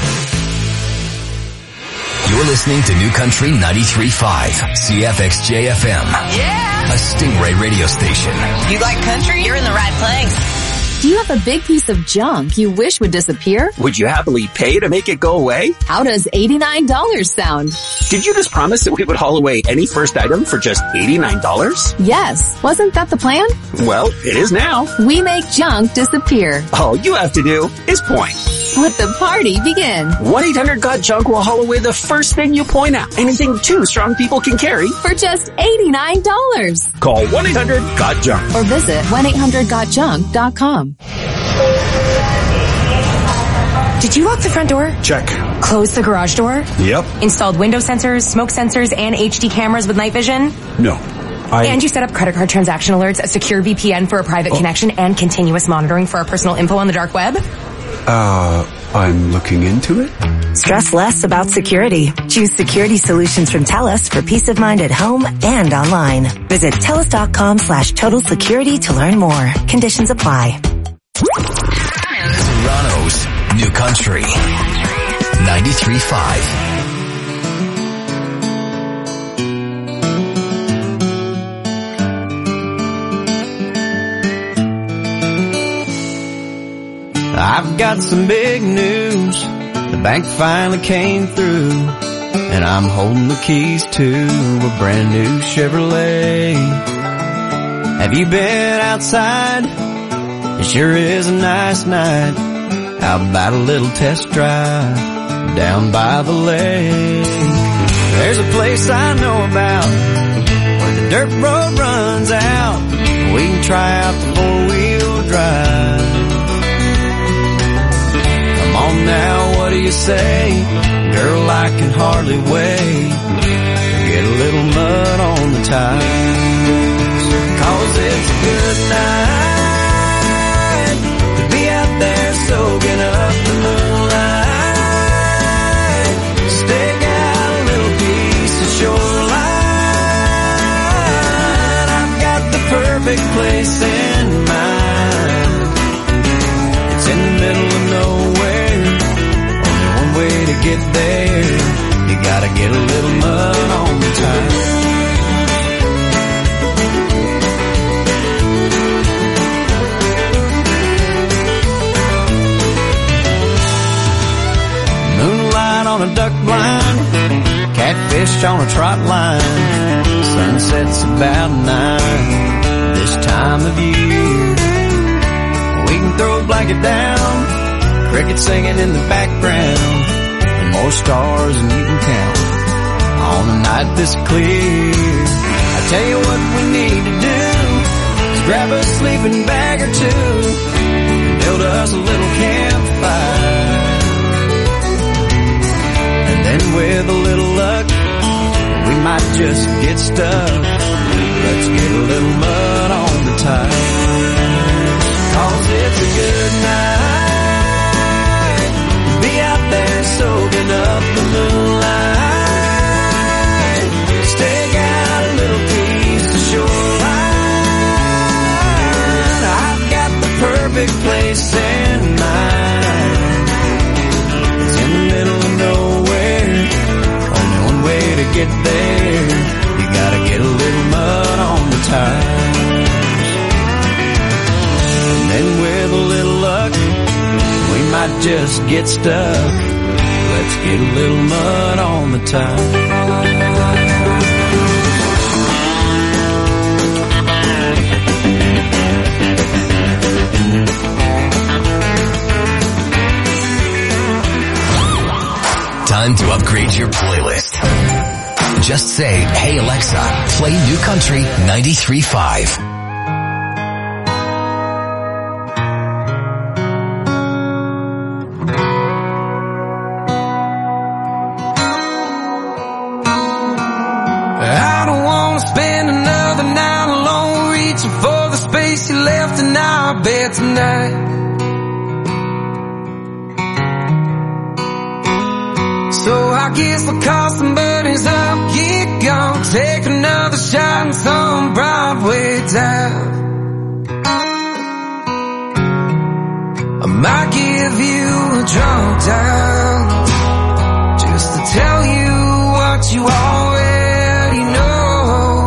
You're listening to New Country 93.5, CFXJ-FM. Yeah! A Stingray radio station. You like country? You're in the right place. Do you have a big piece of junk you wish would disappear? Would you happily pay to make it go away? How does $89 sound? Did you just promise that we would haul away any first item for just $89? Yes. Wasn't that the plan? Well, it is now. We make junk disappear. All you have to do is point. Let the party begin. 1-800-GOT-JUNK will haul away the first thing you point out. Anything 2 strong people can carry. For just $89. Call 1-800-GOT-JUNK. Or visit 1-800-GOTJUNK.com. Did you lock the front door? Check. Close the garage door? Yep. Installed window sensors, smoke sensors, and HD cameras with night vision? No. And you set up credit card transaction alerts, a secure VPN for a private connection, and continuous monitoring for our personal info on the dark web? I'm looking into it. Stress less about security. Choose security solutions from TELUS for peace of mind at home and online. Visit TELUS.com/total security to learn more. Conditions apply. Toronto's New Country 93.5. I've got some big news. The bank finally came through, and I'm holding the keys to a brand new Chevrolet. Have you been outside? It sure is a nice night. How about a little test drive down by the lake? There's a place I know about where the dirt road runs out. We can try out the four-wheel drive. Come on now, what do you say? Girl, I can hardly wait. Get a little mud on the tires, 'cause it's a good night to be out there soaking up the moonlight. Stake out a little piece of shoreline. I've got the perfect place in mind. It's in the middle of nowhere. Only one way to get there. You gotta get a little mud on the tires. Moonlight on a duck blind, catfish on a trot line. Sunset's about 9 this time of year. We can throw a blanket down, crickets singing in the background, and more stars than you can count on a night this clear. I tell you what we need to do is grab a sleeping bag or two and build us a little campfire. And then with a little luck, we might just get stuck. Let's get a little mud on the tires, 'cause it's a good night to be out there soaking up the moonlight. Stake out a little piece of shoreline. I've got the perfect place in mind. It's in the middle of nowhere. Only one way to get there. You gotta get a little mud on the tires. And then with a little luck, we might just get stuck. Let's get a little mud on the tires. Time to upgrade your playlist. Just say, "Hey Alexa, play New Country 93.5. I don't wanna spend another night alone, reaching for the space you left in our bed tonight. So I guess I'll call some buddies up, get gone, take another shot in some Broadway dive. I might give you a drunk dial, just to tell you what you already know.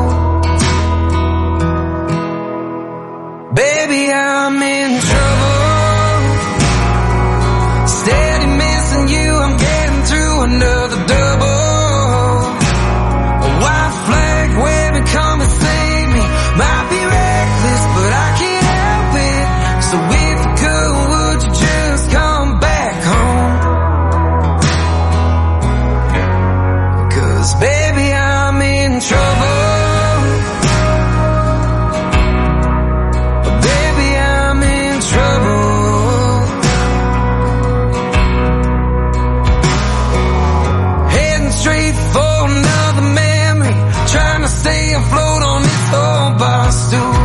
Baby, I'm in trouble, steady missing you, I'm getting through another double. A white flag waving, come and save me. Might be reckless, but I can't help it. So if you could, would you just come back home? 'Cause baby, I'm in trouble. Baby, I'm in trouble. Heading straight for another memory, trying to stay afloat on this old bar stool.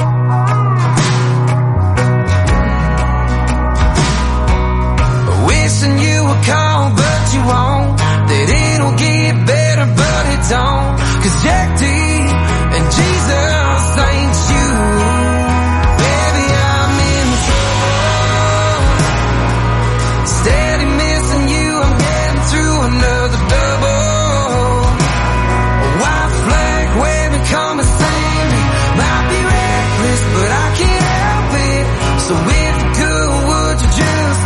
Wishing you would call, but you won't. That it'll get better, but it don't. 'Cause Jack D and Jesus ain't you. Baby, I'm in trouble, steady missing you, I'm getting through another double. A white flag waving, come and save me. Might be reckless, but I can't help it. So if you could, would you just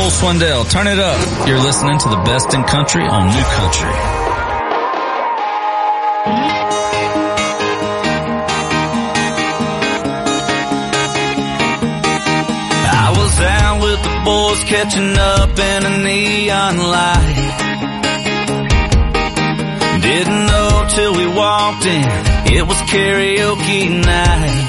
Cole Swindell. Turn it up. You're listening to the best in country on New Country. I was out with the boys catching up in a neon light. Didn't know till we walked in, it was karaoke night.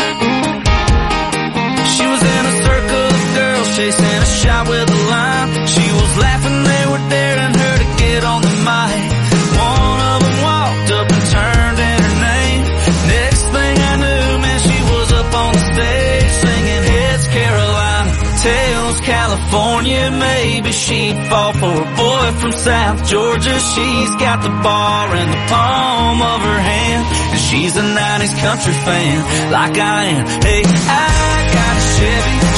She was in a circle of girls chasing a shot with a line. She was laughing, they were daring her to get on the mic. One of them walked up and turned in her name. Next thing I knew, man, she was up on the stage singing Heads Carolina, Tails California. Maybe she'd fall for a boy from South Georgia. She's got the bar in the palm of her hand, and she's a 90s country fan like I am. Hey, I got a Chevy